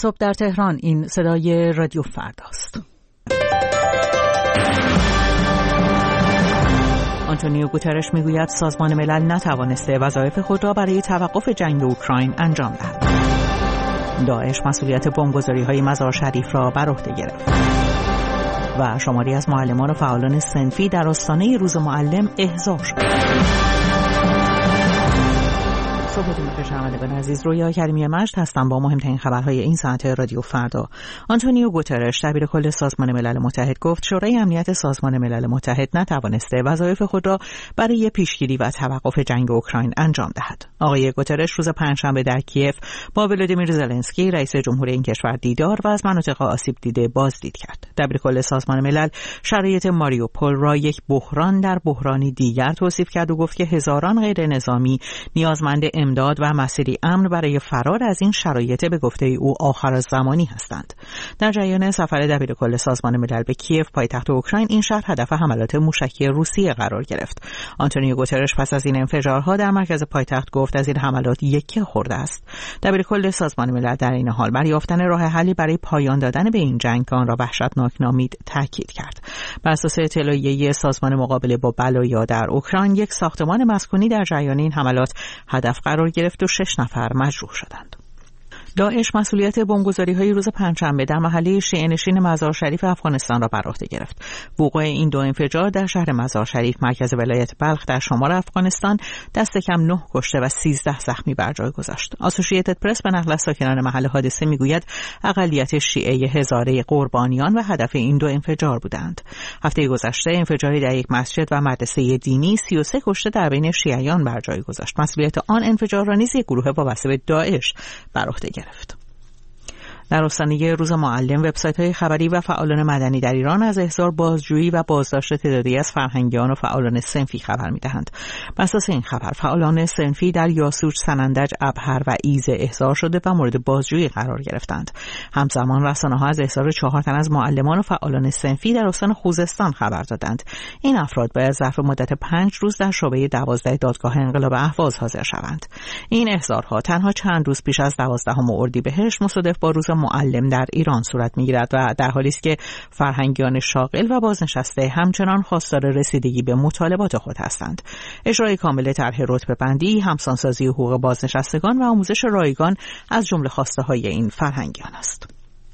صبح در تهران. این صدای رادیو فرداست. آنتونیو گوترش میگوید سازمان ملل نتوانسته وظایف خود را برای توقف جنگ اوکراین انجام دهد. داعش مسئولیت بمبگذاری‌های مزار شریف را بر عهده گرفت. و شماری از معلمان و فعالان صنفی در آستانه روز معلم احضار شد. صبحتون بخیر شنوندگان عزیز. رویا کریمی مجد هستم با مهمترین خبرهای این ساعت رادیو فردا. آنتونیو گوترش دبیر کل سازمان ملل متحد گفت شورای امنیت سازمان ملل متحد نتوانسته وظایف خود را برای پیشگیری و توقف جنگ اوکراین انجام دهد. آقای گوترش روز پنجشنبه در کیف با ولادیمیر زلنسکی رئیس جمهور این کشور دیدار و از مناطق آسیب دیده بازدید کرد. دبیر کل سازمان ملل شرایط ماریوپول را یک بحران در بحرانی دیگر توصیف کرد و گفت که هزاران غیر نظامی نیازمند امداد و مسیری امن برای فرار از این شرایط به گفته او آخرالزمانی هستند. در جریان سفر دبیر کل سازمان ملل به کیف پایتخت اوکراین، این شهر هدف حملات موشکی روسیه قرار گرفت. آنتونیو گوترش پس از این انفجارها در مرکز پایتخت گفت از این حملات یکه خورده است. دبیر کل سازمان ملل در این حال بر یافتن راه حلی برای پایان دادن به این جنگ که آن را وحشتناک نامید تاکید کرد. بر اساس اطلاعیه سازمان مقابله با بلایا در اوکراین، یک ساختمان مسکونی در جریان این حملات هدف قرار گرفت و 6 نفر مجروح شدند. داعش مسئولیت بمبگذاری‌های روز پنجشنبه در محله شیعه‌نشین مزار شریف افغانستان را بر عهده گرفت. وقوع این دو انفجار در شهر مزار شریف مرکز ولایت بلخ در شمال افغانستان دست کم 9 کشته و 13 زخمی بر جای گذاشت. اسوسییتد پرس به نقل از ساکنان محل حادثه میگوید اقلیت شیعه هزاره قربانیان و هدف این دو انفجار بودند. هفته گذشته انفجاری در یک مسجد و مدرسه دینی 33 کشته در بین شیعیان بر جای گذاشت. مسئولیت آن انفجار را نیز یک گروه وابسته به داعش بر عهده گرفت. در آستانه روز معلم، وبسایت‌های خبری و فعالان مدنی در ایران از احضار، بازجویی و بازداشت تعدادی از فرهنگیان و فعالان صنفی خبر می‌دهند. بر اساس این خبر، فعالان صنفی در یاسوج، سنندج، ابهر و ایزه احضار شده و مورد بازجویی قرار گرفتند. همزمان رسانه‌ها از احضار 4 تن از معلمان و فعالان صنفی در استان خوزستان خبر دادند. این افراد باید ظرف مدت 5 روز در شعبه 12 دادگاه انقلاب اهواز حاضر شوند. این احضارها تنها چند روز پیش از 12 اردیبهشت مصادف با روز معلم در ایران صورت می‌گیرد و در حالی است که فرهنگیان شاغل و بازنشسته همچنان خواستار رسیدگی به مطالبات خود هستند. اجرای کامل طرح رتبه‌بندی، همسانسازی حقوق بازنشستگان و آموزش رایگان از جمله خواسته‌های این فرهنگیان است.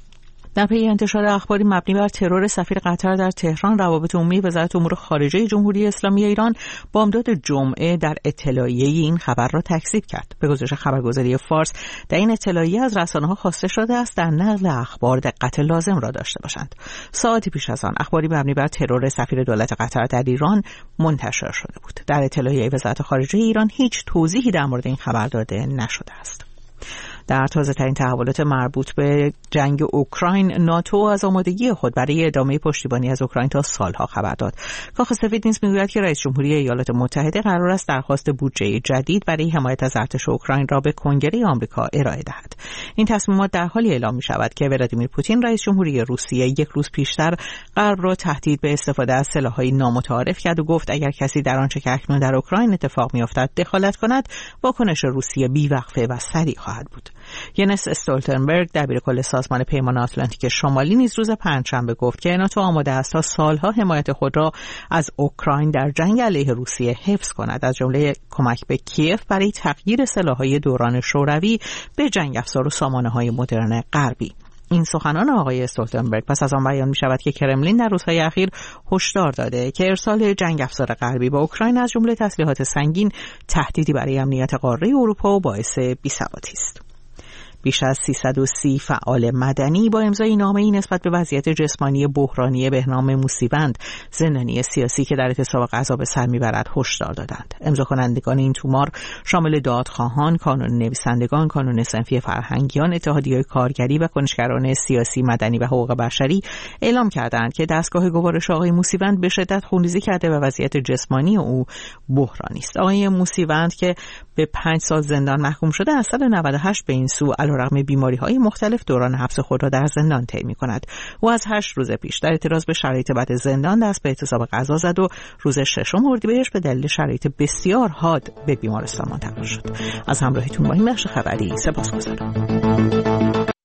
در پی انتشار اخباری مبنی بر ترور سفیر قطر در تهران، روابط عمومی وزارت امور خارجه جمهوری اسلامی ایران بامداد جمعه در اطلاعیه این خبر را تکذیب کرد. به گزارش خبرگزاری فارس، در این اطلاعیه از رسانه‌ها خواسته شده است در نقل اخبار دقت لازم را داشته باشند. ساعتی پیش از آن اخباری مبنی بر ترور سفیر دولت قطر در ایران منتشر شده بود. در اطلاعیه وزارت خارجه ایران هیچ توضیحی در مورد این خبر داده نشده است. در تازه‌ترین تحولات مربوط به جنگ اوکراین، ناتو از آمادگی خود برای ادامه پشتیبانی از اوکراین تا سالها خبر داد. کاخ سفید نیز می‌گوید که رئیس جمهوری ایالات متحده قرار است درخواست بودجه جدید برای حمایت از ارتش اوکراین را به کنگره آمریکا ارائه دهد. این تصمیمات در حالی اعلام می‌شود که ولادیمیر پوتین رئیس جمهوری روسیه یک روز پیشتر غرب را تهدید به استفاده از سلاح‌های نامتعارف کرد و گفت اگر کسی در آنچه که اکنون در اوکراین اتفاق می‌افتد دخالت کند، واکنش روسیه بی‌وقفه و سریع خواهد بود. ینس استولتنبرگ دبیر کل سازمان پیمان آتلانتیک شمالی نیز روز پنجشنبه گفت که ناتو آماده است تا سالها حمایت خود را از اوکراین در جنگ علیه روسیه حفظ کند، از جمله کمک به کیف برای تغییر سلاح‌های دوران شوروی به جنگ افزار و سامانه‌های مدرن غربی. این سخنان آقای استولتنبرگ پس از آن بیان می شود که کرملین در روزهای اخیر هشدار داده که ارسال جنگ افزار غربی به اوکراین از جمله تسلیحات سنگین تهدیدی برای امنیت قاره اروپا و باعث بی‌ثباتی است. بیش از 330 فعال مدنی با امضای نامه‌ای نسبت به وضعیت جسمانی بحرانی بهنام موسیوند، زندانی سیاسی که در اعتصاب غذا به سر میبرد، هشدار دادند. امضا کنندگان این تومار شامل دادخواهان، کانون نویسندگان، کانون صنفی فرهنگیان، اتحادیه‌های کارگری و کنشگران سیاسی، مدنی و حقوق بشری اعلام کردند که دستگاه گوارش آقای موسیوند به شدت خونریزی کرده و وضعیت جسمانی او بحرانی است. آقای موسیوند که به 5 سال زندان محکوم شده، از سال 98 به این سو علیرغم بیماری‌های مختلف دوران حبس خود را در زندان طی می‌کند. او از 8 روز پیش در اعتراض به شرایط بد زندان دست به اعتصاب غذا زد و روز 6 اردیبهشت به دلیل شرایط بسیار حاد به بیمارستان منتقل شد. از همراهیتون با این بخش خبری سپاسگزارم.